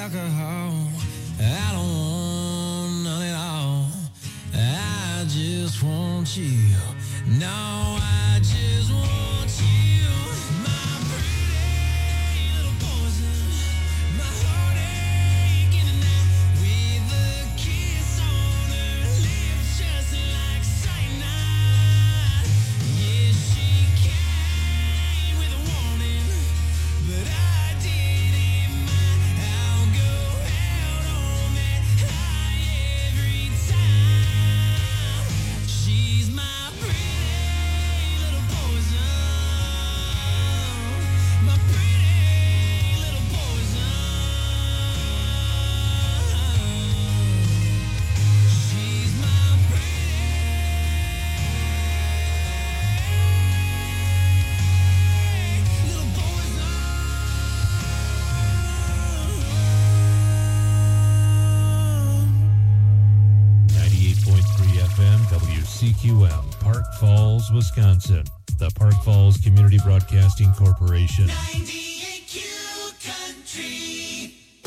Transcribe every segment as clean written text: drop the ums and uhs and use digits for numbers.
alcohol. I don't want none at all. I just want you. No, I just want you. My pretty little poison. My heartache in the night. With a kiss on her lips, just like cyanide. Yeah, she came with a warning, but I didn't mind. I'll go out on that high every time. She's my pretty little poison. My pretty little poison. She's my pretty little poison. 98.3 FM WCQM, Park Falls, Wisconsin. The Park Falls Community Broadcasting Corporation. 98Q Country.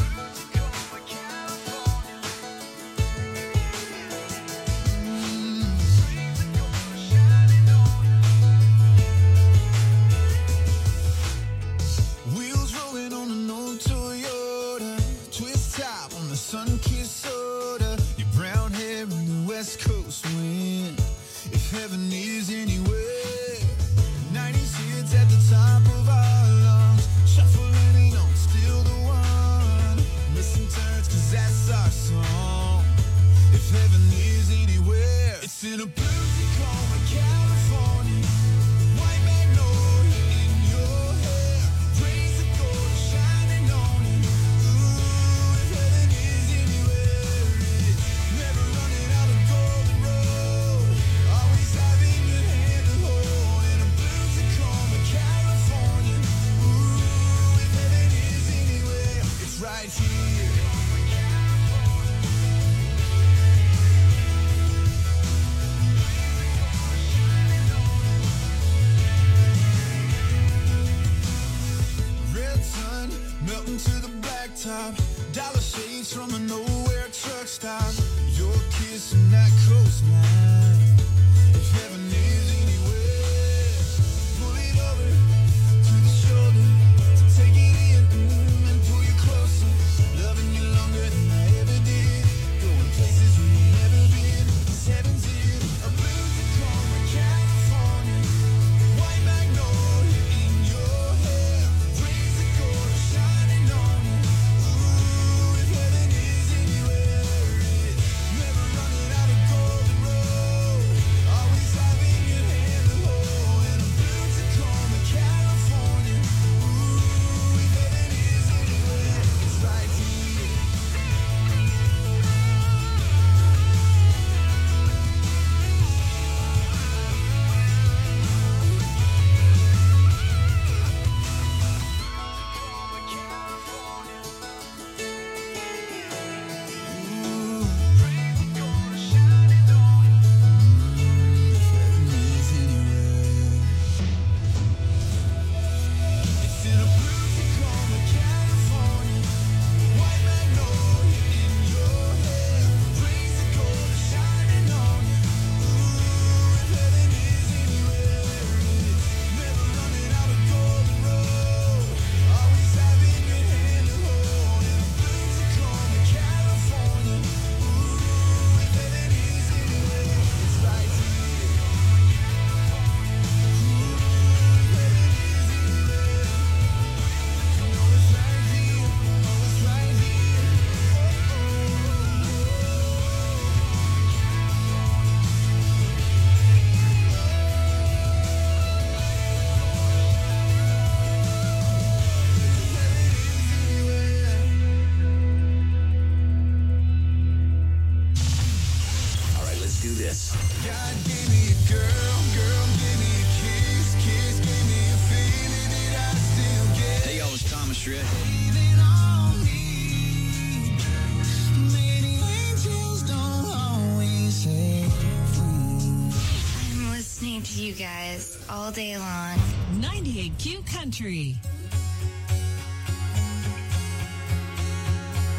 Wheels rolling on an old Toyota, twist top on the sun-kissed soda. Your brown hair in the West Coast wind. If heaven is anywhere, 90s hits at the top of our lungs. Shuffling it on, still the one. Missing turns, 'cause that's our song. If heaven is anywhere, it's in a blue Tacoma, California. White magnolia in your hair. Raise the gold shining on you. Ooh, if heaven is anywhere, it's never running out of golden road. Always having your hand to hold. In a blue Tacoma, California. Ooh, if heaven is anywhere, it's right here. Red sun melting to the blacktop. Dollar shades from a nowhere truck stop. Your kiss and that coastline. If heaven is anywhere, pull it over to the shoulder. Take it in and pull you closer. Loving you longer than I ever did. Going places we've never been. 'Cause heaven's in a blue Tacoma, California. White magnolia in your hair. Raise the gold shining on you. Ooh, if heaven is anywhere, it's never running out of golden road. Always having your hand to hold. In a blue Tacoma, California. Ooh, if heaven is anywhere, it's right here. It's in a blue Tacoma, California. White magnolia in your hair. Raise the gold shining on you. Ooh, if heaven is anywhere, it's never running out of golden road. Always having your hand to hold. In a blue Tacoma, California. Ooh, if heaven is anywhere, it's right here. All right, let's do this. God gave me a girl, girl gave me a kiss, kiss gave me a feeling that I still get. Hey, y'all, it's Thomas Shred. Breathing on me. Maybe angels don't always say I'm listening to you guys all day long. 98Q Country.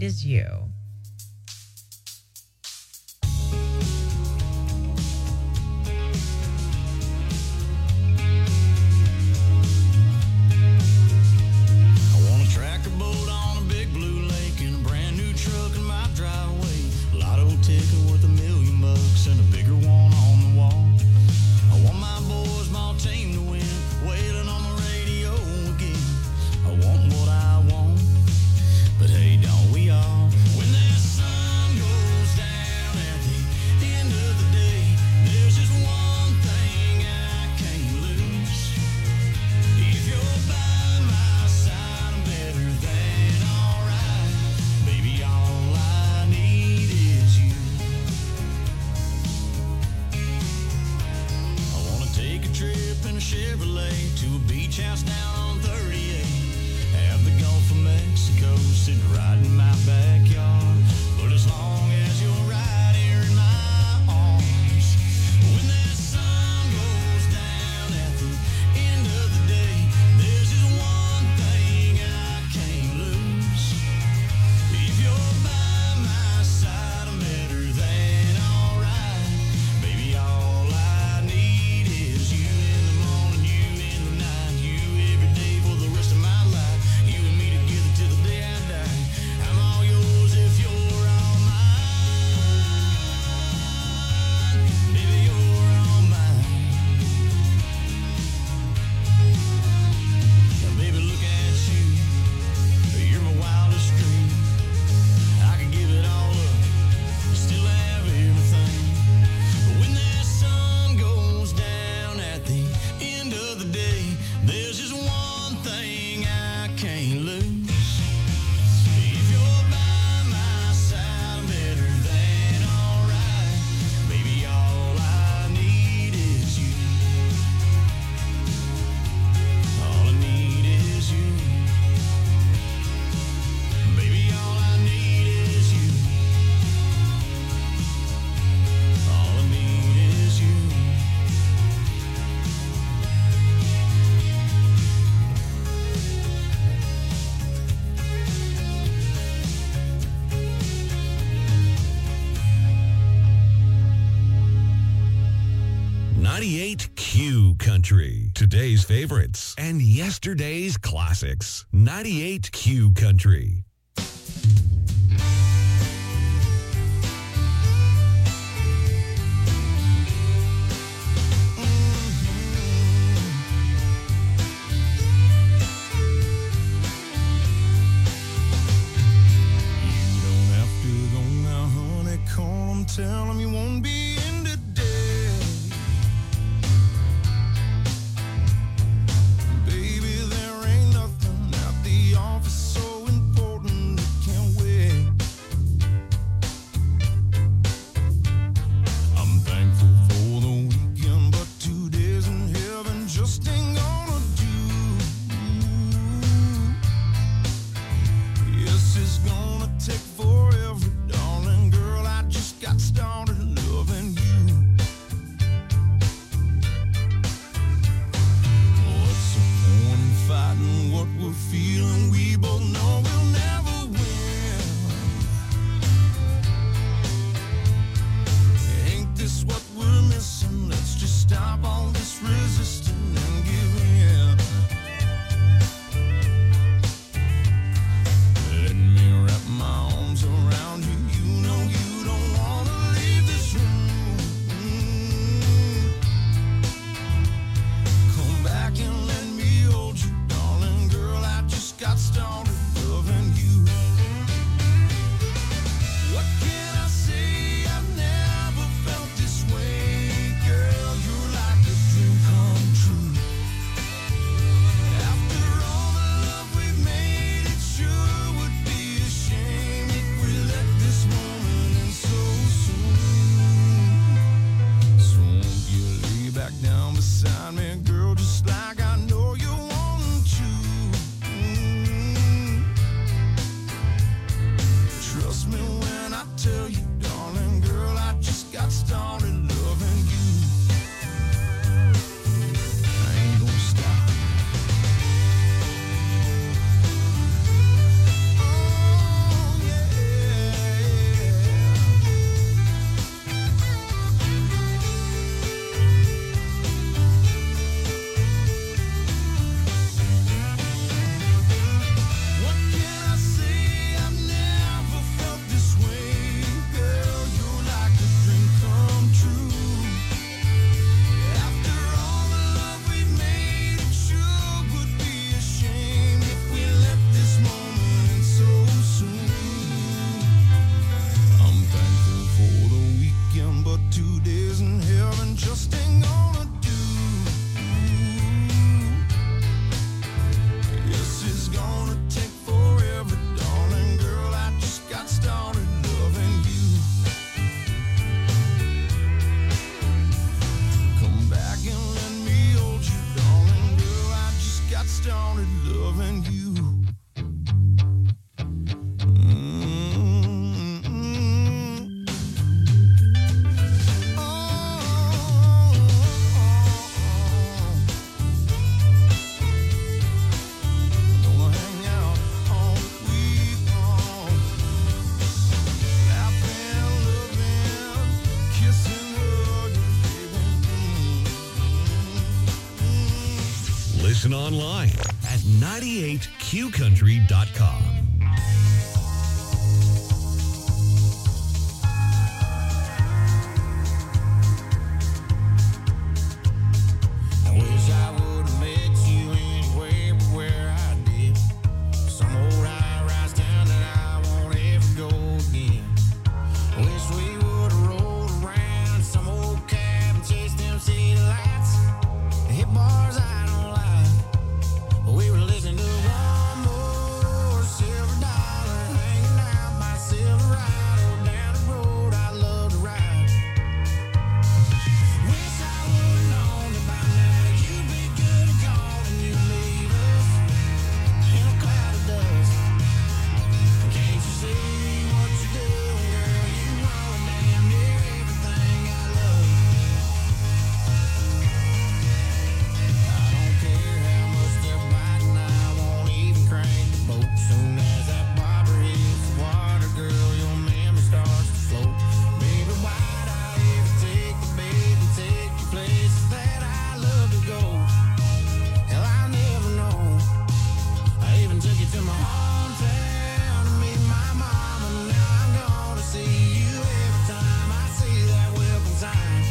is you. Q Country, today's favorites and yesterday's classics. 98 Q Country. Tell them you won't be in today. Baby, there ain't nothing at the office so important it can't wait. I'm thankful for the weekend, but 2 days in heaven just ain't gonna do. Yes, it's gonna take forever, darling girl. I just got started loving Listen online at 98qcountry.com. I wish I would have met you anywhere but where I did. Some old high-rise town that I won't ever go again. Wish we would have rolled around some old cab and chased them city lights. Hit bars I don't like, but we were listening to one more silver dollar, hanging out by Silverado down the road I love to ride. Wish I would've known that by now you'd be good and gone and you'd leave us in a cloud of dust. Can't you see what you're doing, girl? You ruin damn near everything I love. I don't care how much they're biting, I won't even crank the boat. Soon as that bobber hits the water, girl, your memory starts to float. Baby, why'd I ever take the bait and take you places that I love to go? Hell, I'll never know. I even took you to my hometown to meet my mom, and now I'm gonna see you every time I see that welcome sign.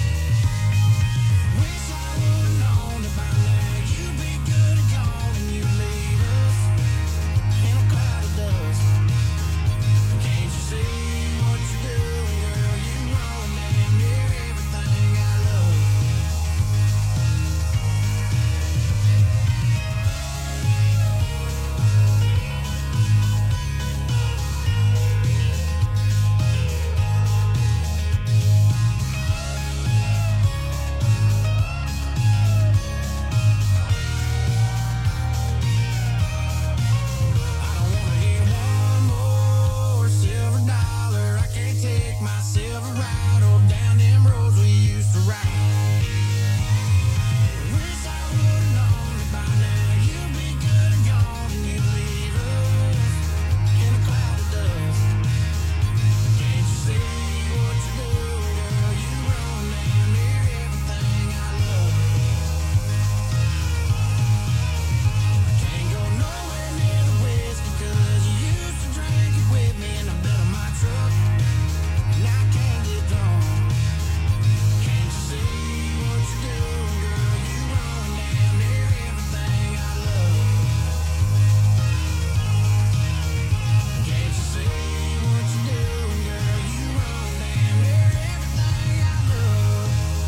Wish I would've known that by now you'd be good and gone and you'd leave us in a cloud of dust. Can't you see what you're doing, girl? You ruin damn near everything I love. I don't wanna hear one more silver dollar. I can't take my Silverado down them roads we used to ride. Wish I would've known that by now you'd be good and gone and you'd leave us in a cloud of dust. Can't you see what you're doing, girl? You ruin damn near everything I love. Can't go nowhere near the whiskey 'cause you used to drink it with me in the bed of my truck, and I can't get drunk. Can't you see what you're doing, girl? You ruin damn near everything I love. Can't you see what you're doing, girl? You ruin damn near everything I love.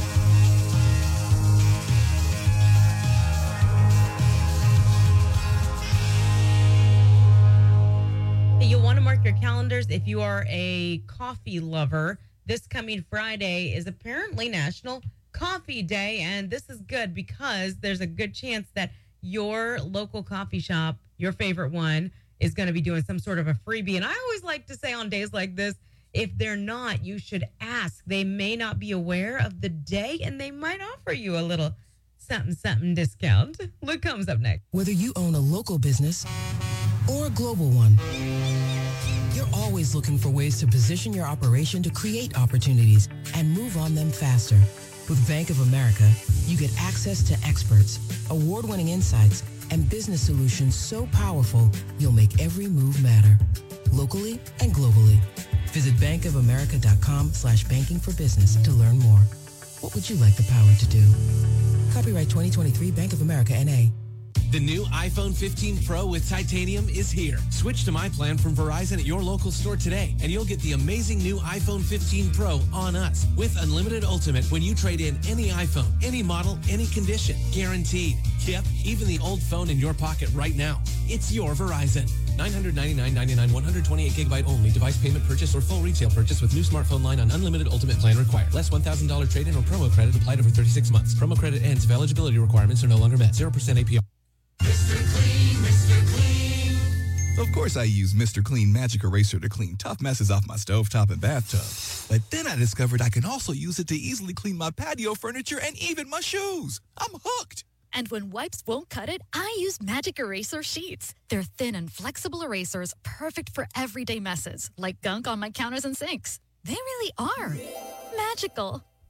You'll want to mark your calendars if you are a coffee lover. This coming Friday is apparently National Coffee Day, and this is good because there's a good chance that your local coffee shop, your favorite one, is going to be doing some sort of a freebie. And I always like to say on days like this, if they're not, you should ask. They may not be aware of the day, and they might offer you a little something discount. Look comes up next. Whether you own a local business or a global one, you're always looking for ways to position your operation to create opportunities and move on them faster. With Bank of America, you get access to experts, award-winning insights, and business solutions so powerful, you'll make every move matter, locally and globally. Visit bankofamerica.com/banking for business to learn more. What would you like the power to do? Copyright 2023 Bank of America, N.A. The new iPhone 15 Pro with titanium is here. Switch to my plan from Verizon at your local store today, and you'll get the amazing new iPhone 15 Pro on us with unlimited ultimate when you trade in any iPhone, any model, any condition. Guaranteed. Yep, even the old phone in your pocket right now. It's your Verizon. $999.99, 128 gigabyte only. Device payment purchase or full retail purchase with new smartphone line on unlimited ultimate plan required. Less $1,000 trade-in or promo credit applied over 36 months. Promo credit ends if eligibility requirements are no longer met. 0% APR. Mr. Clean, Mr. Clean. Of course I use Mr. Clean Magic Eraser to clean tough messes off my stovetop and bathtub. But then I discovered I can also use it to easily clean my patio furniture and even my shoes. I'm hooked. And when wipes won't cut it, I use Magic Eraser Sheets. They're thin and flexible erasers, perfect for everyday messes, like gunk on my counters and sinks. They really are magical.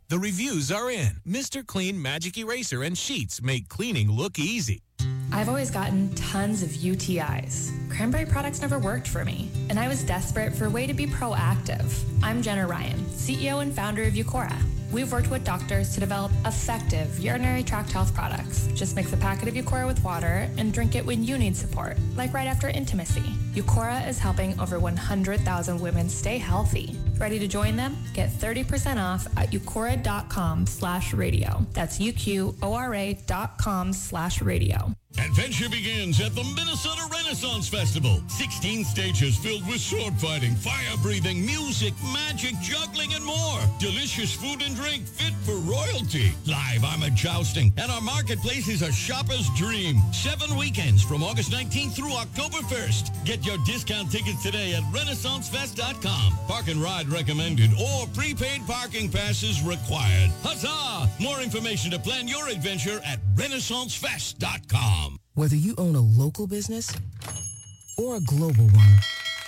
The reviews are in. Mr. Clean Magic Eraser and sheets make cleaning look easy. I've always gotten tons of UTIs. Cranberry products never worked for me, and I was desperate for a way to be proactive. I'm Jenna Ryan, CEO and founder of Eucora. We've worked with doctors to develop effective urinary tract health products. Just mix a packet of Eucora with water and drink it when you need support, like right after intimacy. Eucora is helping over 100,000 women stay healthy. Ready to join them? Get 30% off at eucora.com/radio. That's UQORA.com/radio. Adventure begins at the Minnesota Renaissance Festival. 16 stages filled with sword fighting, fire-breathing, music, magic, juggling, and more. Delicious food and drink fit for royalty. Live armored jousting, and our marketplace is a shopper's dream. 7 weekends from August 19th through October 1st. Get your discount tickets today at RenaissanceFest.com. Park and ride recommended or prepaid parking passes required. Huzzah! More information to plan your adventure at RenaissanceFest.com. Whether you own a local business or a global one,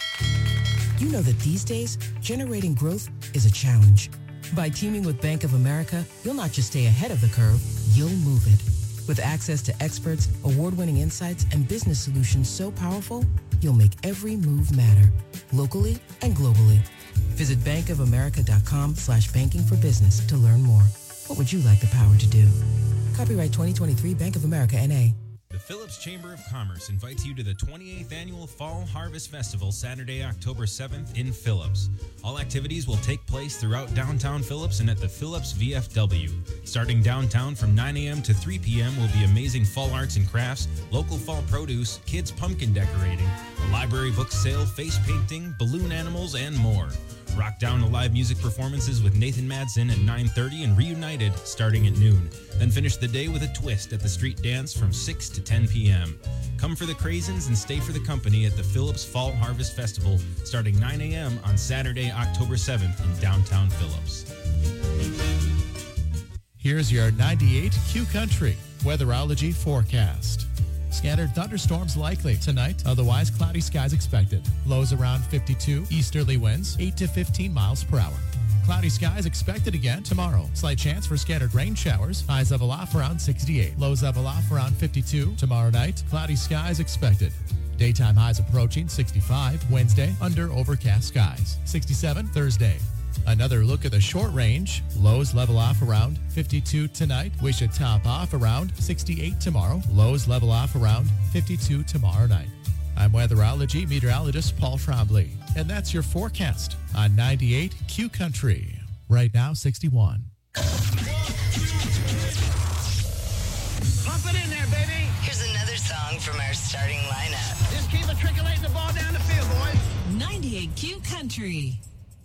you know that these days, generating growth is a challenge. By teaming with Bank of America, you'll not just stay ahead of the curve, you'll move it. With access to experts, award-winning insights, and business solutions so powerful, you'll make every move matter, locally and globally. Visit bankofamerica.com/banking for business to learn more. What would you like the power to do? Copyright 2023 Bank of America, N.A. The Phillips Chamber of Commerce invites you to the 28th Annual Fall Harvest Festival, Saturday, October 7th in Phillips. All activities will take place throughout downtown Phillips and at the Phillips VFW. Starting downtown from 9 a.m. to 3 p.m. will be amazing fall arts and crafts, local fall produce, kids pumpkin decorating, a library book sale, face painting, balloon animals, and more. Rock down to live music performances with Nathan Madsen at 9:30 and Reunited starting at noon. Then finish the day with a twist at the street dance from 6 to 10 p.m. Come for the craisins and stay for the company at the Phillips Fall Harvest Festival starting 9 a.m. on Saturday, October 7th in downtown Phillips. Here's your 98 Q Country weatherology forecast. Scattered thunderstorms likely tonight, otherwise cloudy skies expected. Lows around 52, easterly winds 8 to 15 miles per hour. Cloudy skies expected again tomorrow. Slight chance for scattered rain showers. Highs level off around 68. Lows level off around 52. Tomorrow night, cloudy skies expected. Daytime highs approaching 65. Wednesday, under overcast skies. 67 Thursday. Another look at the short range. Lows level off around 52 tonight. We should top off around 68 tomorrow. Lows level off around 52 tomorrow night. I'm weatherology meteorologist Paul Trombley, and that's your forecast on 98 Q Country. Right now, 61. Pump it in there, baby. Here's another song from our starting lineup. Just keep matriculating the ball down the field, boys. 98 Q Country.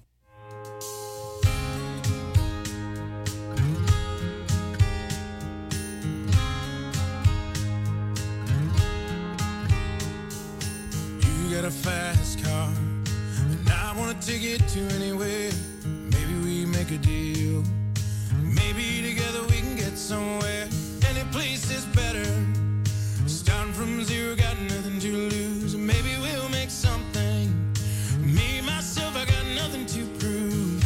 Got a fast car, and I wanna take it to anywhere. Maybe we make a deal. Maybe together we can get somewhere. Any place is better. Starting from zero, got nothing to lose. Maybe we'll make something. Me, myself, I got nothing to prove.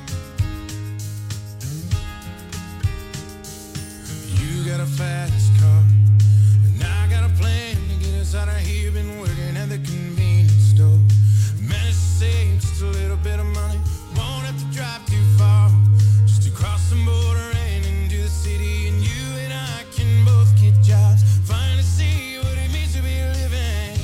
You got a fast car, and I got a plan to get us out of here. Been working at the convenience store. Managed to save just a little bit of money. Won't have to drive too far. Just to cross the border and into the city. And you and I can both get jobs. Finally see what it means to be living.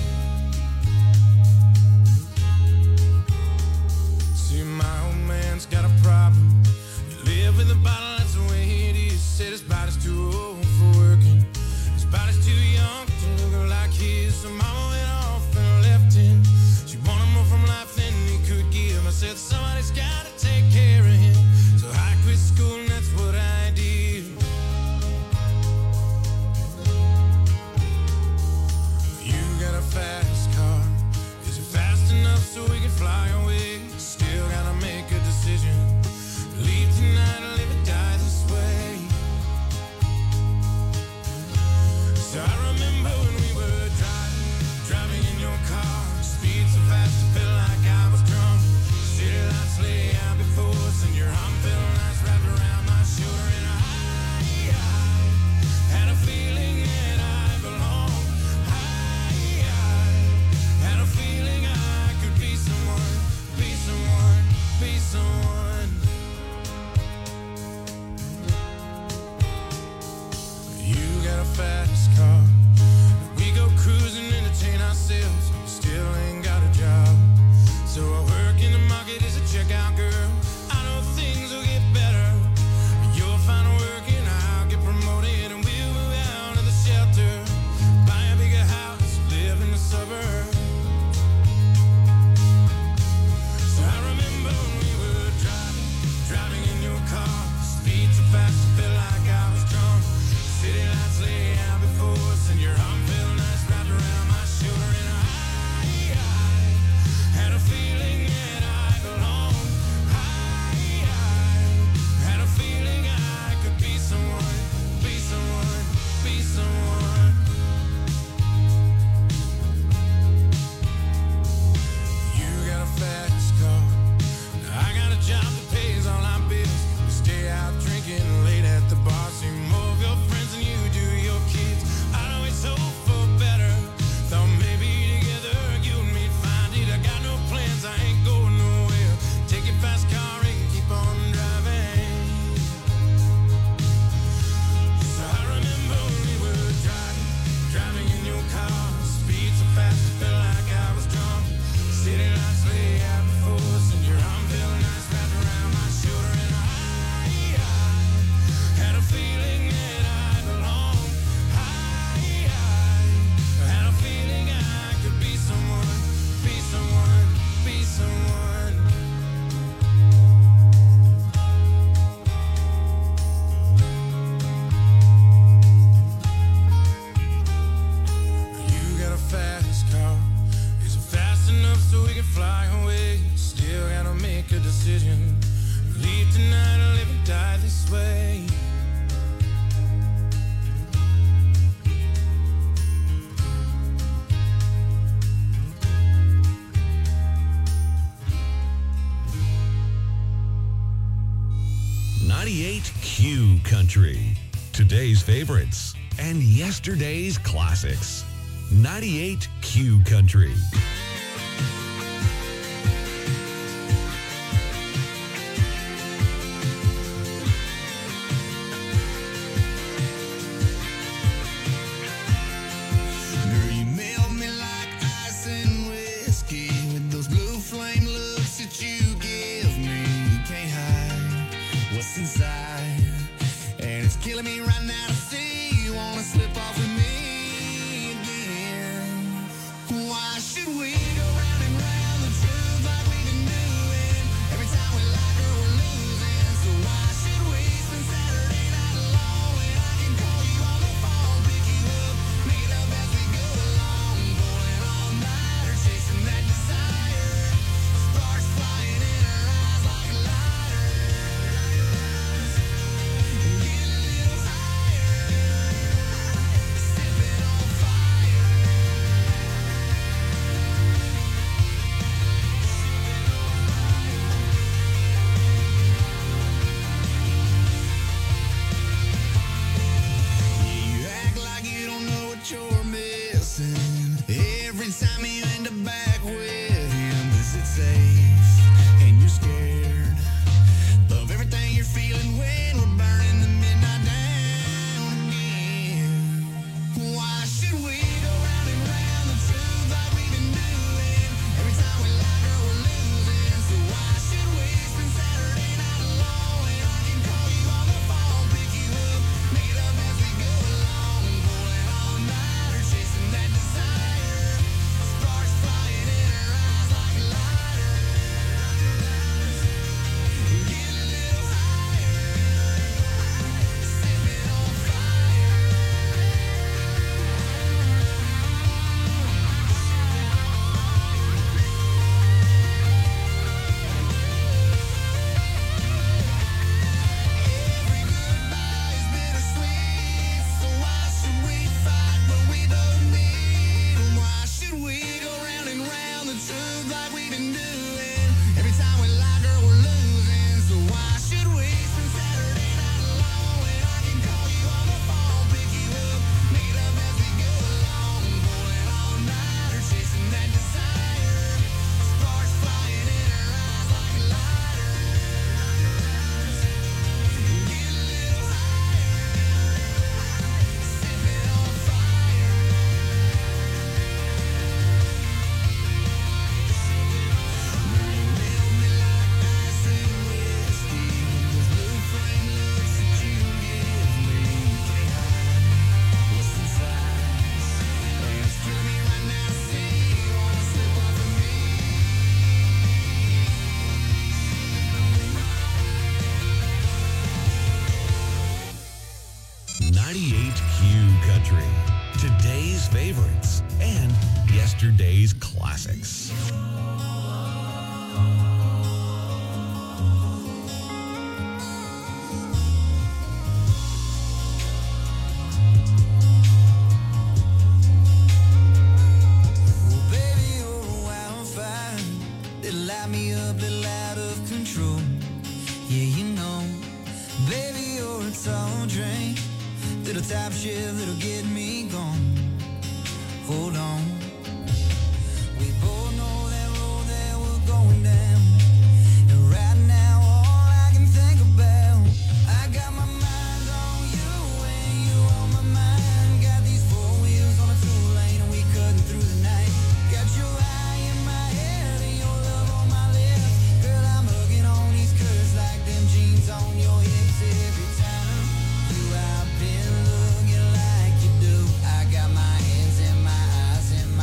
See, my old man's got a problem. You live with a bottle, that's the way it is. Said his body's too old for working. His body's too young to look like his. So mama went off and left him. She wanted more from life than he could give. I said somebody's gotta take care of him. So I quit school and that's what I did. You got a fast car. Is it fast enough so we can fly away? Still gotta make a decision. Leave tonight or live or die this way. So I remember when we were driving in your car. Speed so fast, I felt like I was drunk. City lights lay out 98 Q Country. Today's favorites and yesterday's classics. 98 Q Country. Girl, you melt me like ice and whiskey with those blue flame looks that you give me. You can't hide what's inside, and it's killing me right now to see you wanna slip off with me again. Why should we go round and round the truth like we've been doing? Every time we like her, we're losing. So why should we spend Saturday night alone when I can call you on the phone, pick you up, make it up as we go along, pulling all nighter, chasing that desire, sparks flying in our eyes like a lighter. Get a little higher, sipping on fire. You act like you don't know what you're missing. Every time you end up back with him, is it safe? And you're scared of everything you're feeling when we're burning the midnight down again. Why should we go round and round the truth like we've been doing? Every time we like her, we're losing. So why should we spend Saturday night alone when I can call you on the phone, pick you up, make it up as we go along, pulling all nighter, chasing that desire, sparks flying in our eyes like a lighter. Get a little higher, sipping on bittersweet. So why should we fight when we both need 'em? Why should we go round and round the truth like we've been doing? Every time we like her, we're losing. So why should we spend Saturday night alone when I can call you on the phone, pick you up, make it up as we go along, pulling all nighter, chasing that desire, sparks flying in our eyes like a lighter. Get a little higher, sipping on fire. Girl, you melt me like ice and whiskey with those blue flame looks that you give me. You can't hide what's inside, and it's killing me right now to see you wanna slip off with me. 98 Q Country. Today's favorites and yesterday's classics. Well, baby, you're a wildfire that'll light me up, little out of control. Yeah, you know, baby, you're a tall drink, little top shift that'll get me gone. Hold on, we both know that road that we're going down, and right now all I can think about, I got my mind on you and you on my mind. Got these four wheels on a two-lane and we cutting through the night. Got your eye in my head and your love on my lips. Girl, I'm hugging on these curves like them jeans on your hips. Every time you out been looking like you do, I got my hands in my eyes and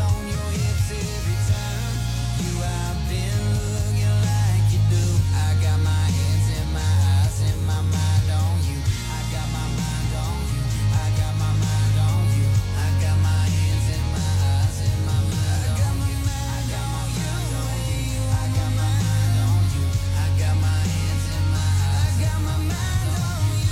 on your hips every time you have been looking like you do. I got my hands and my eyes and my mind on you. I got my mind on you. I got my mind on you. I got my hands and my eyes and my mind on you. I got my mind on you. I got my mind on you. I got my hands and my eyes. I got my mind on you.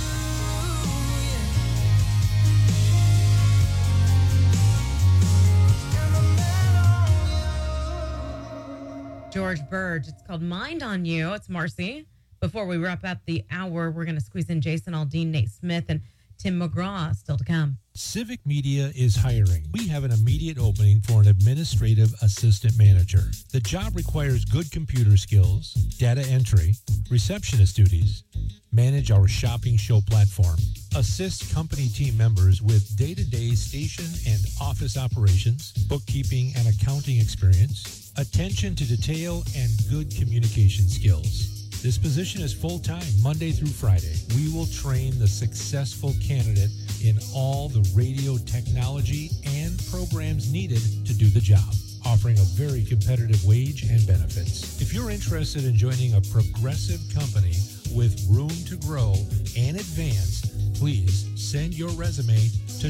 George Burge. It's called Mind on You. It's Marcy. Before we wrap up the hour, we're going to squeeze in Jason Aldean, Nate Smith, and Tim McGraw still to come. Civic Media is hiring. We have an immediate opening for an administrative assistant manager. The job requires good computer skills, data entry, receptionist duties, manage our shopping show platform, assist company team members with day-to-day station and office operations, bookkeeping and accounting experience, attention to detail, and good communication skills. This position is full-time, Monday through Friday. We will train the successful candidate in all the radio technology and programs needed to do the job, offering a very competitive wage and benefits. If you're interested in joining a progressive company with room to grow and advance, please send your resume to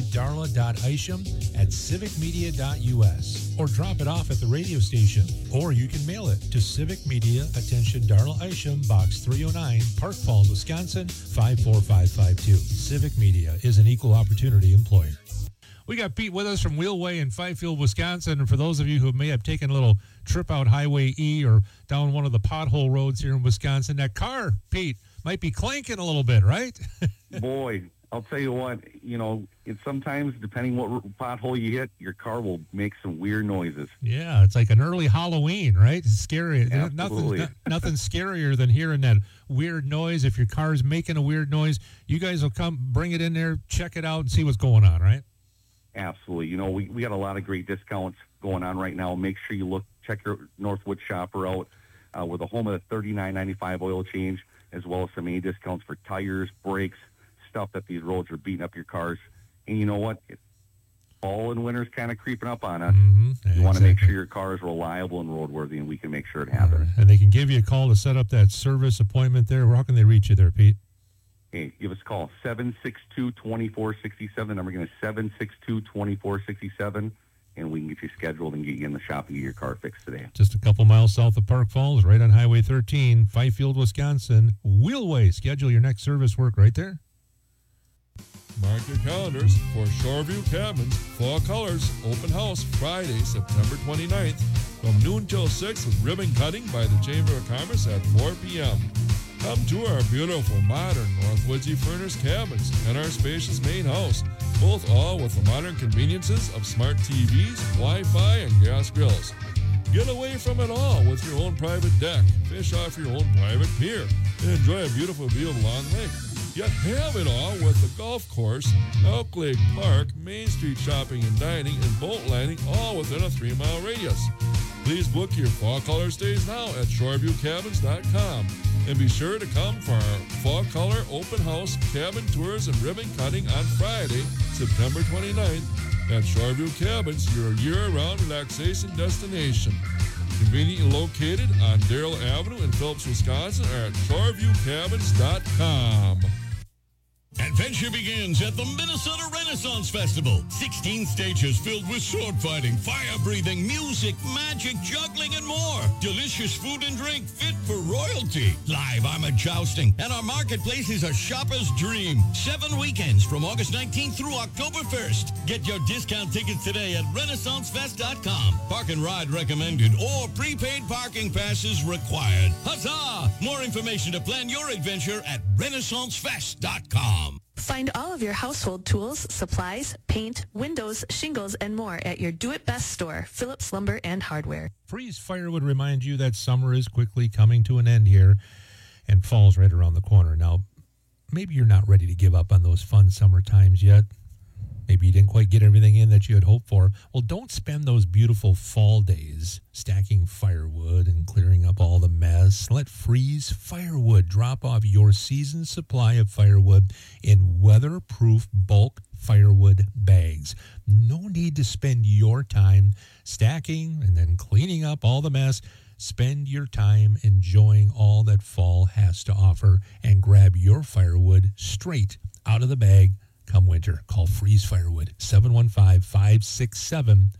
darla.isham@civicmedia.us or drop it off at the radio station. Or you can mail it to Civic Media, attention Darla Isham, Box 309, Park Falls, Wisconsin, 54552. Civic Media is an equal opportunity employer. We got Pete with us from Wheelway in Fifield, Wisconsin. And for those of you who may have taken a little trip out Highway E or down one of the pothole roads here in Wisconsin, that car, Pete, might be clanking a little bit, right? Boy, I'll tell you what, it's sometimes, depending what pothole you hit, your car will make some weird noises. Yeah, it's like an early Halloween, right? It's scary. Absolutely. Nothing scarier than hearing that weird noise. If your car's making a weird noise, you guys will come, bring it in there, check it out, and see what's going on, right? Absolutely. We got a lot of great discounts going on right now. Make sure you check your Northwood shopper out. We're the home of the $39.95 oil change, as well as some A discounts for tires, brakes, stuff that these roads are beating up your cars. And you know what? Fall and winter's kind of creeping up on us. Mm-hmm. You want to make sure your car is reliable and roadworthy, and we can make sure it happens. And they can give you a call to set up that service appointment there. How can they reach you there, Pete? Hey, give us a call, 762-2467. The number again is 762-2467, and we can get you scheduled and get you in the shop and get your car fixed today. Just a couple miles south of Park Falls, right on Highway 13, Fifield, Wisconsin. Wheelway. Schedule your next service work right there. Mark your calendars for Shoreview Cabins Fall Colors Open House Friday, September 29th from noon till 6 with ribbon cutting by the Chamber of Commerce at 4 p.m. Come to our beautiful, modern Northwoodsy furnished cabins and our spacious main house, both all with the modern conveniences of smart TVs, Wi-Fi, and gas grills. Get away from it all with your own private deck, fish off your own private pier, and enjoy a beautiful view of Long Lake. Yet have it all with the golf course, Elk Lake Park, Main Street shopping and dining, and boat landing, all within a 3-mile radius. Please book your fall color stays now at shoreviewcabins.com. And be sure to come for our Fall Color Open House Cabin Tours and Ribbon Cutting on Friday, September 29th at Shoreview Cabins, your year-round relaxation destination. Conveniently located on Darrell Avenue in Phillips, Wisconsin, or at shoreviewcabins.com. Adventure begins at the Minnesota Renaissance Festival. 16 stages filled with sword fighting, fire breathing, music, magic, juggling, and more. Delicious food and drink fit for royalty. Live armor jousting, and our marketplace is a shopper's dream. 7 weekends from August 19th through October 1st. Get your discount tickets today at RenaissanceFest.com. Park and ride recommended or prepaid parking passes required. Huzzah! More information to plan your adventure at RenaissanceFest.com. Find all of your household tools, supplies, paint, windows, shingles, and more at your do-it-best store, Phillips Lumber and Hardware. Freeze Fire would remind you that summer is quickly coming to an end here and fall's right around the corner. Now, maybe you're not ready to give up on those fun summer times yet. Maybe you didn't quite get everything in that you had hoped for. Well, don't spend those beautiful fall days stacking firewood and clearing up all the mess. Let Freeze Firewood drop off your season's supply of firewood in weatherproof bulk firewood bags. No need to spend your time stacking and then cleaning up all the mess. Spend your time enjoying all that fall has to offer and grab your firewood straight out of the bag come winter. Call Freeze Firewood, 715-567-0616,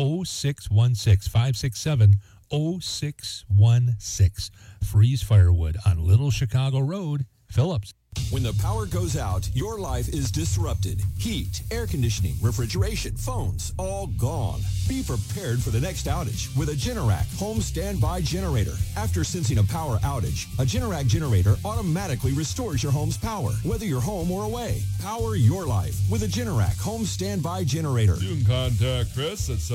567-0616. Freeze Firewood on Little Chicago Road, Phillips. When the power goes out, your life is disrupted. Heat, air conditioning, refrigeration, phones, all gone. Be prepared for the next outage with a Generac home standby generator. After sensing a power outage, a Generac generator automatically restores your home's power, whether you're home or away. Power your life with a Generac home standby generator. You can contact Chris at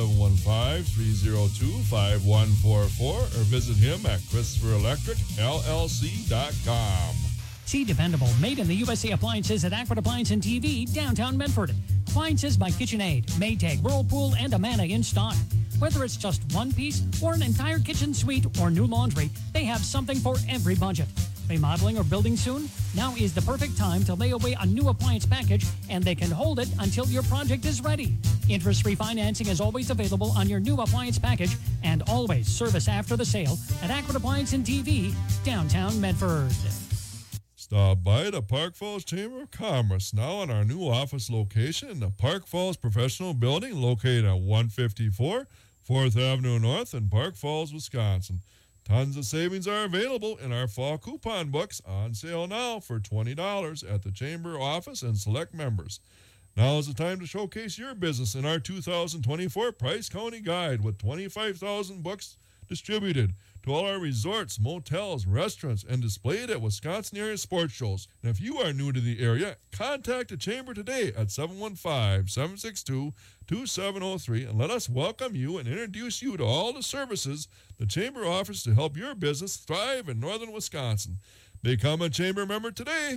715-302-5144 or visit him at ChristopherElectricLLC.com. See dependable, made-in-the-USA appliances at Aqua Appliance and TV, downtown Medford. Appliances by KitchenAid, Maytag, Whirlpool, and Amana in stock. Whether it's just one piece or an entire kitchen suite or new laundry, they have something for every budget. Remodeling or building soon? Now is the perfect time to lay away a new appliance package, and they can hold it until your project is ready. Interest-free financing is always available on your new appliance package, and always service after the sale at Aqua Appliance and TV, downtown Medford. Stop by the Park Falls Chamber of Commerce now in our new office location in the Park Falls Professional Building located at 154 4th Avenue North in Park Falls, Wisconsin. Tons of savings are available in our fall coupon books on sale now for $20 at the Chamber office and select members. Now is the time to showcase your business in our 2024 Price County Guide with 25,000 books distributed to all our resorts, motels, restaurants, and displayed at Wisconsin area sports shows. And if you are new to the area, contact the Chamber today at 715-762-2703 and let us welcome you and introduce you to all the services the Chamber offers to help your business thrive in northern Wisconsin. Become a Chamber member today.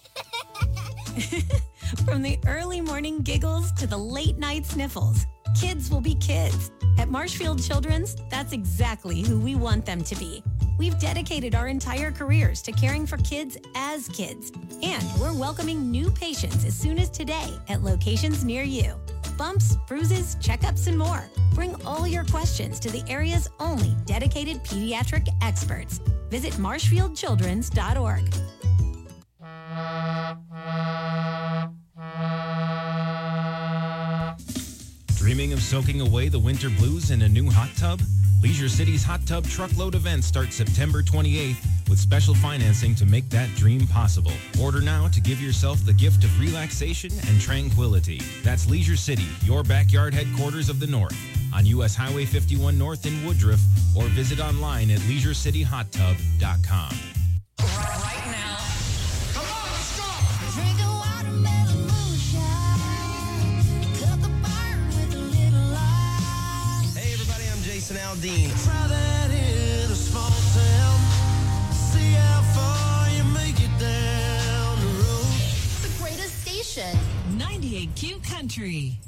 From the early morning giggles to the late night sniffles, kids will be kids. At Marshfield Children's, that's exactly who we want them to be. We've dedicated our entire careers to caring for kids as kids. And we're welcoming new patients as soon as today at locations near you. Bumps, bruises, checkups, and more. Bring all your questions to the area's only dedicated pediatric experts. Visit marshfieldchildrens.org. Dreaming of soaking away the winter blues in a new hot tub? Leisure City's Hot Tub Truckload event starts September 28th with special financing to make that dream possible. Order now to give yourself the gift of relaxation and tranquility. That's Leisure City, your backyard headquarters of the North, on U.S. Highway 51 North in Woodruff, or visit online at leisureCityHotTub.com. Right now. Come on, let's go! Drink a watermelon moonshine. Cut the burn with a little light. Hey everybody, I'm Jason Aldean. Try that in a small town. See how far you make it down the road. The greatest station. 98Q Country.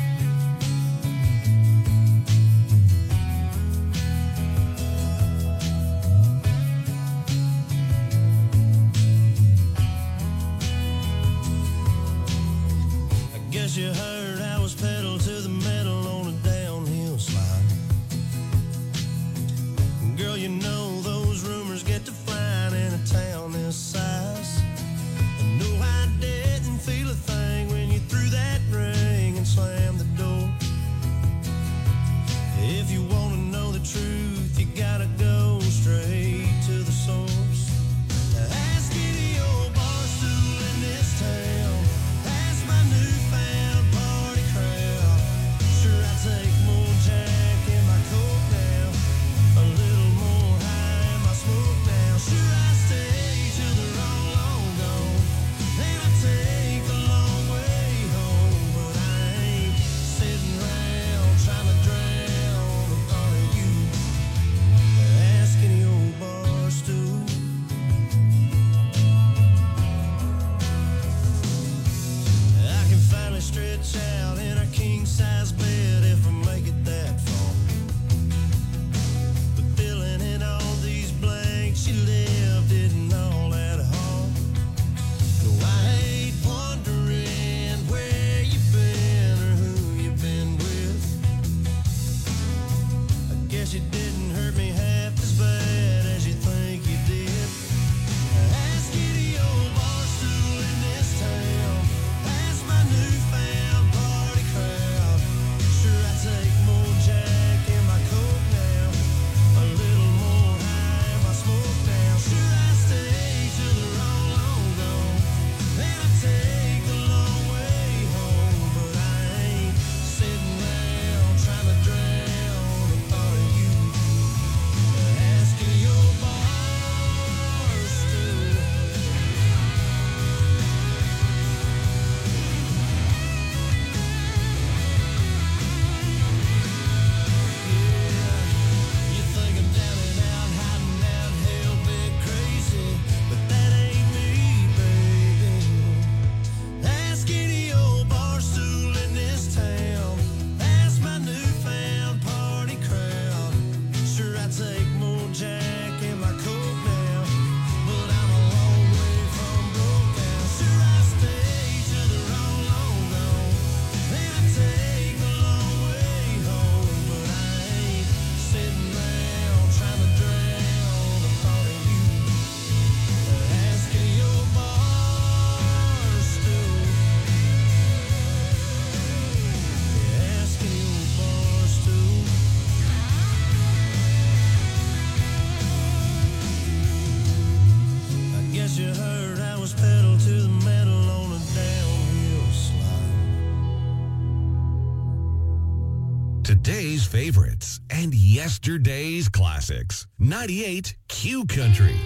Guess you heard I was pedal to the metal on a downhill slide. Girl, you know those rumors get to flying in a town this size. And no, I didn't feel a thing when you threw that ring and slammed the door. If you want to know the truth, you gotta go straight to the source. Ask any old bar stool in this town. Ask my newfound party crowd. Sure, I take more Jack in my coke now, a little more high in my smoke now. Sure, I stay till they're all long gone, and I take the long way home. But I ain't sitting around trying to drown and honor you. guess you didn't hurt me half as bad as you think you did. Ask any old bar stool in this town. Ask my newfound party crowd. Sure, I take more Jack in my Coke now. A little more high in my smoke now. Sure, I stay till they're all long gone. Then I take the long way home. But I ain't sitting down trying to drown the thought of you. Asking your bar stool. You think I'm down and out, hiding out, hell bent crazy, but that ain't me, baby. Ask any old bar stool in this town. Ask my newfound party crowd. Sure, I take more Jack in my Coke now, but I'm a long way from broke now. Sure, I stay till they're all long gone. Then I take the long way home, but I ain't sitting around trying to drown the thought of you. Asking your bar stool. Asking your bar stool. I guess you heard I was pedal to the metal on a downhill slide. Today's favorites and yesterday's classics. 98 Q Country.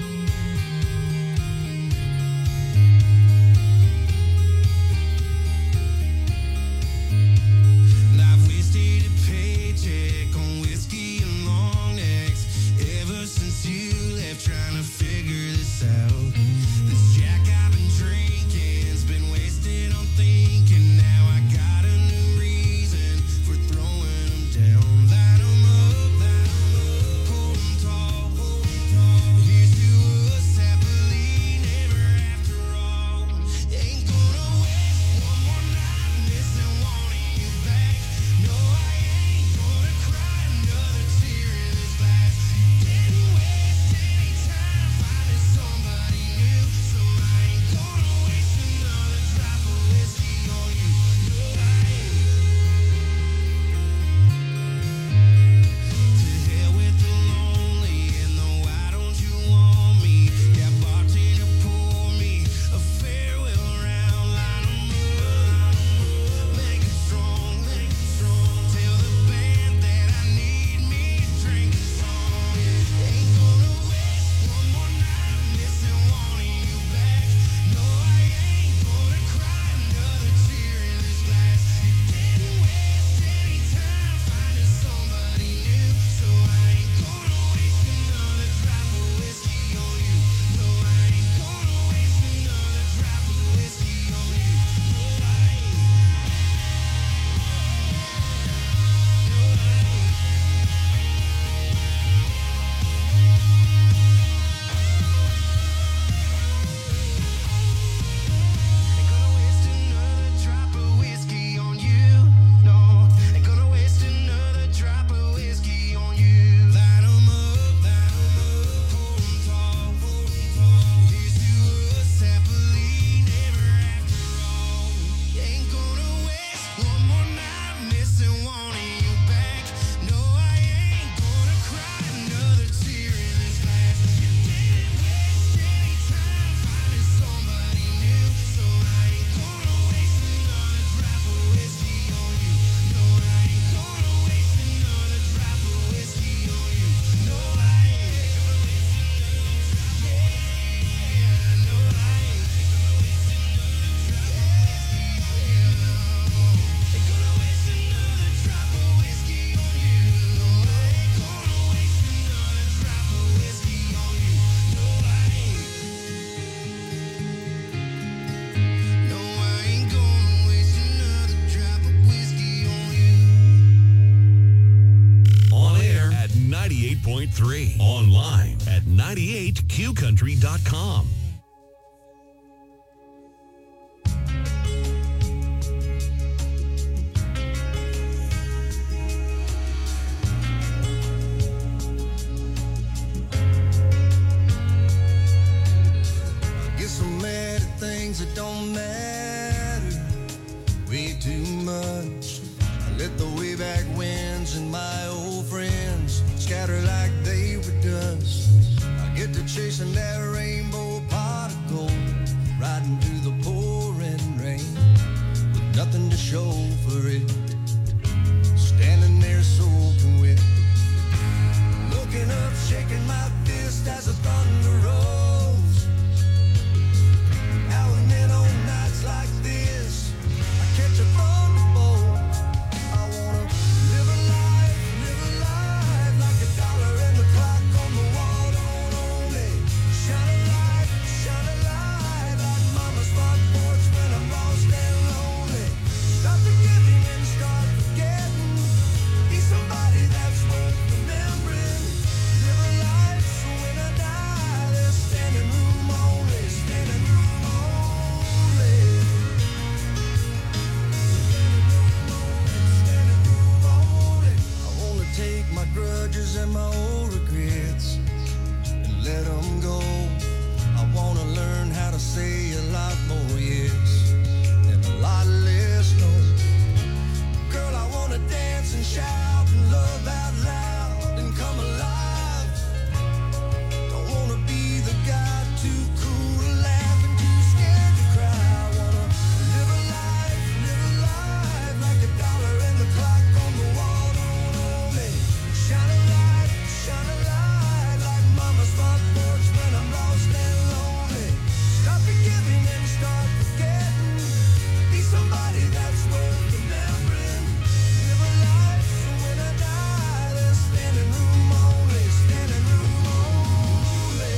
I've wasted a paycheck on whiskey and long necks ever since you left, trying to figure this out. This Jack I've been drinking's been wasted on thinking. Now I got a new reason for throwing them down. Light 'em up, hold 'em tall. Here's to us, happily never after all. Ain't gonna waste one more night missing wanting you back. No, I ain't gonna cry another tear in this glass. Didn't waste any time finding somebody new, so I ain't gonna waste another drop of whiskey on you. No, I ain't. To hell with the lonely and the why don't you want me? Yeah, bartender, pour me a farewell round. Line 'em up, make it strong, make it strong. Tell the band that I need me a drink and song. Ain't gonna waste one more night missing wanting you back. No, I ain't gonna cry another tear in this glass. Didn't waste any time finding somebody new, so I ain't gonna waste another drop of whiskey on you. No, I ain't gonna waste another drop of whiskey on you. No, I ain't. Ain't gonna waste another drop of whiskey on you. No, ain't gonna waste another drop of whiskey on you. Light 'em up, hold 'em tall. Here's to us, happily never after all. Ain't gonna waste one more night missing wanting you back. No, I ain't gonna cry another tear in this glass. You didn't waste any time finding somebody new, so I ain't gonna waste another drop of whiskey on you. No, I ain't gonna waste another drop of whiskey on you. No, I ain't gonna waste another drop. Yeah, no, I ain't gonna waste another drop of whiskey on you. No, I ain't gonna waste another drop of whiskey on you. No, I ain't. No, I ain't gonna waste another drop of whiskey on you. On air at 98.3. Online at 98qcountry.com. memories and my old regrets and let them go. I want to learn how to say a lot more yes and a lot less no. Girl, I want to dance and shout and love out loud and come alive. Don't want to be the guy too cool to laugh and too scared to cry. I want to live a life like a dollar and the clock on the wall don't owe me. Shine a light like mama's front porch when I'm lost and lonely. Stop forgiving and start forgetting. Be somebody that's worth remembering. Live a life so when I die there's standing room only, standing room only.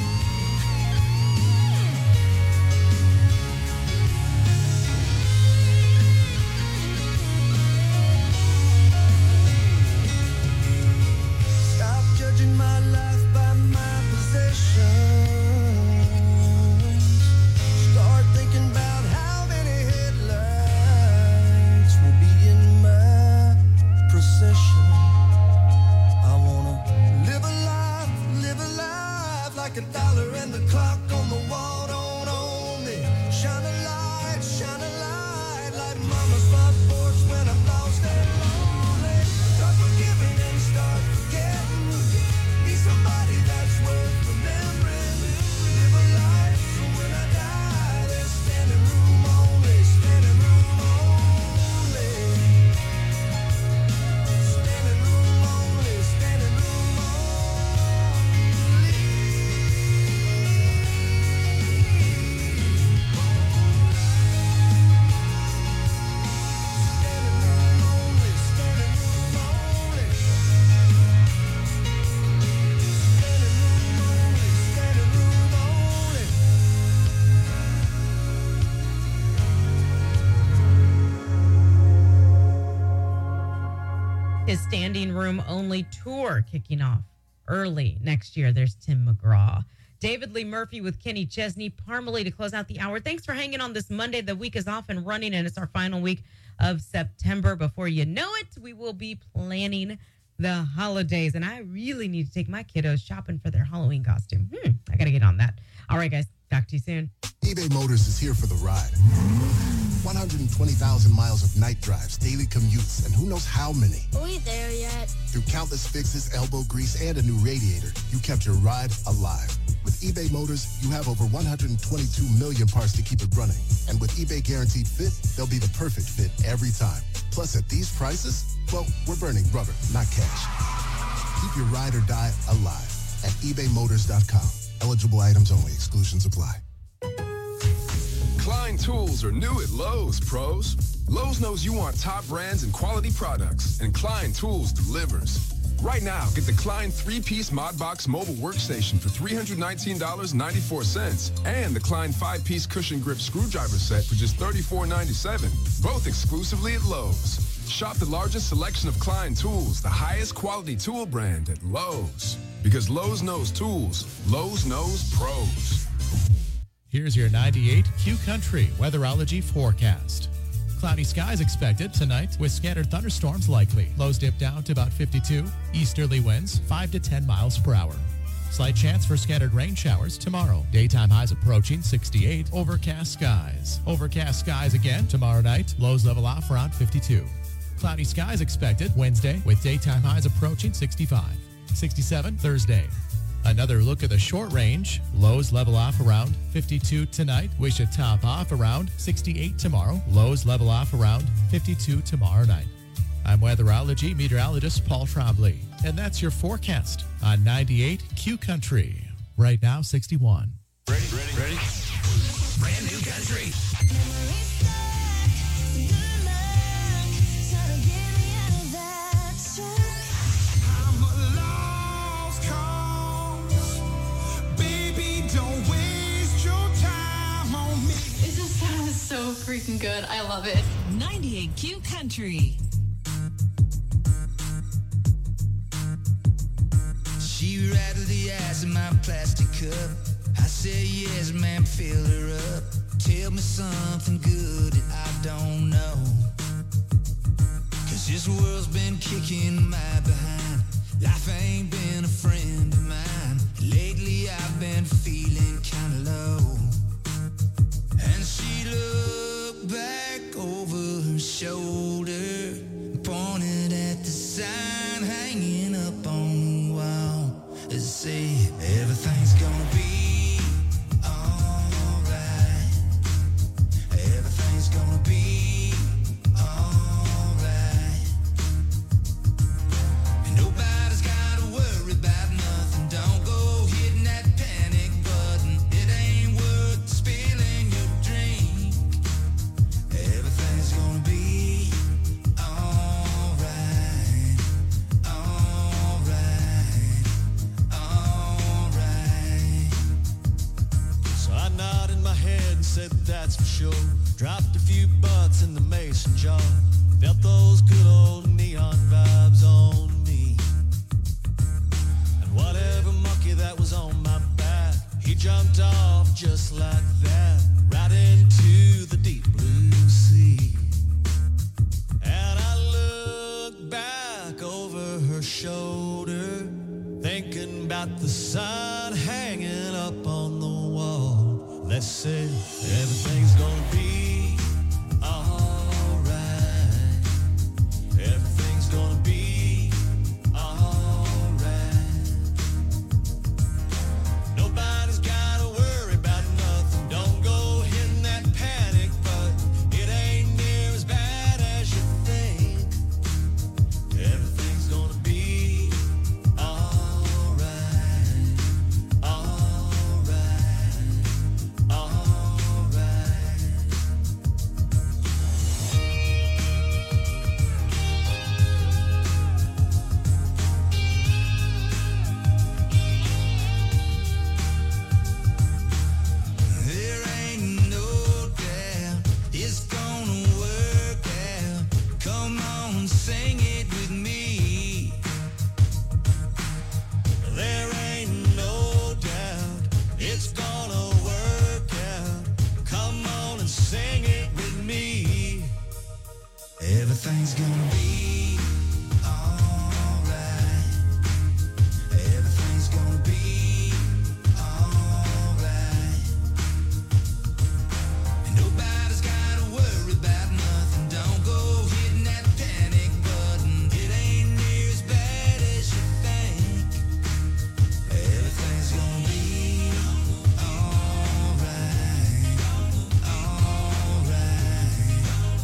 Stop judging my life by my possessions. Start thinking about how many headlights will be in my procession. I wanna live a life like a dollar and the clock on the wall don't owe me. Shine a light like mama's front porch when I'm lost and lonely. Start forgiving and start forgetting. Be somebody that's worth remembering. Live a life so when I die there's standing room only, standing room only. Standing room only, standing room His standing room only tour kicking off early next year. There's Tim McGraw. David Lee Murphy with Kenny Chesney, Parmalee to close out the hour. Thanks for hanging on this Monday. The week is off and running, and it's our final week of September. Before you know it, we will be planning the holidays, and I really need to take my kiddos shopping for their Halloween costume. I got to get on that. All right, guys. Talk to you soon. eBay Motors is here for the ride. 120,000 miles of night drives, daily commutes, and who knows how many. Are we there yet? Through countless fixes, elbow grease, and a new radiator, you kept your ride alive. With eBay Motors, you have over 122 million parts to keep it running. And with eBay Guaranteed Fit, they'll be the perfect fit every time. Plus, at these prices, well, we're burning rubber, not cash. Keep your ride or die alive at ebaymotors.com. Eligible items only. Exclusions apply. Klein Tools are new at Lowe's, pros. Lowe's knows you want top brands and quality products, and Klein Tools delivers. Right now, get the Klein 3-piece ModBox mobile workstation for $319.94 and the Klein 5-piece cushion grip screwdriver set for just $34.97, both exclusively at Lowe's. Shop the largest selection of Klein tools, the highest quality tool brand at Lowe's. Because Lowe's knows tools, Lowe's knows pros. Here's your 98 Q Country weatherology forecast. Cloudy skies expected tonight with scattered thunderstorms likely. Lows dip down to about 52. Easterly winds 5 to 10 miles per hour. Slight chance for scattered rain showers tomorrow. Daytime highs approaching 68. Overcast skies. Overcast skies again tomorrow night. Lows level off around 52. Cloudy skies expected Wednesday with daytime highs approaching 65. 67 Thursday. Another look at the short range. Lows level off around 52 tonight. We should top off around 68 tomorrow. Lows level off around 52 tomorrow night. I'm weatherology meteorologist Paul Trombley, and that's your forecast on 98 Q Country. Right now, 61. Ready? Brand new country. So freaking good. I love it. 98 Q Country. She rattled the ice in my plastic cup. I said, yes, ma'am, fill her up. Tell me something good that I don't know. 'Cause this world's been kicking my behind. Life ain't up on the wall. They say everything's gonna be alright. Everything's gonna be alright. And nobody's gotta worry about nothing. Don't go hitting that panic button. It ain't worth spilling your drink. Everything's gonna be alright. Alright. Alright. So I nodded my head and said that's for sure. Dropped a few bucks in the mason jar. Felt those good old neon vibes on me. And whatever monkey that was on my back, he jumped off just like that, right into the deep blue sea. And I looked back over her shoulder, thinking about the sign hanging up on the wall that said everything's gonna be alright. Everything's gonna be alright. Nobody's gotta worry about nothing. Don't go hitting that panic button. It ain't near as bad as you think. Everything's gonna be alright. Alright. Alright. There ain't no doubt it's gonna work out. Come on, sing it with me. There ain't no doubt it's gonna work out. Come on and sing it with me. Everything's gonna be alright. Everything's gonna be alright. And nobody's gotta worry about nothing. Don't go hitting that panic button. It ain't near as bad as you think. Everything's gonna be alright. Alright.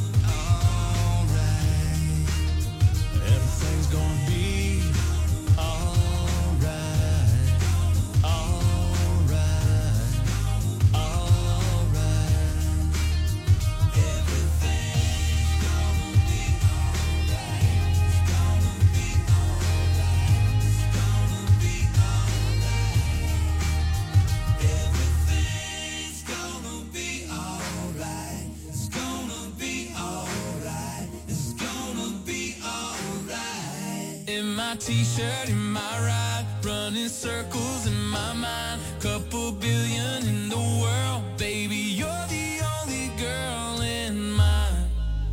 Alright. Everything's gonna be alright. Alright. Alright. Everything's gonna be alright. It's gonna be alright. It's gonna be alright. In my t-shirt, in my ride, running circles in my mind. Couple billion in the world, baby, you're the only girl in mine.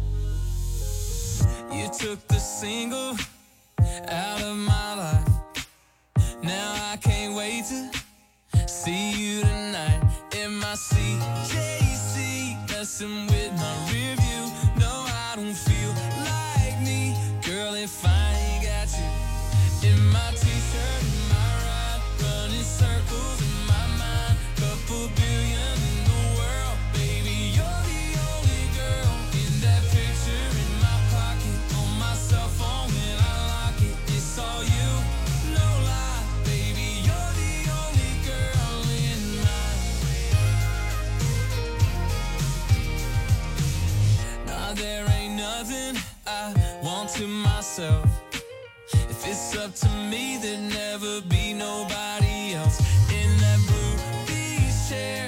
You took the single out of my life. Now I can't wait to see you tonight in my CJC, messing with my rear view. No, I don't feel like me, girl, if I ain't got you. In my t-shirt, in my ride, running circles in my mind. Couple billion in the world, baby, you're the only girl in that picture in my pocket. On my cell phone when I lock it, it's all you, no lie, baby, you're the only girl in mine. Nah, there ain't nothing I want to myself. If it's up to me, there'd never be nobody else in that blue beach chair.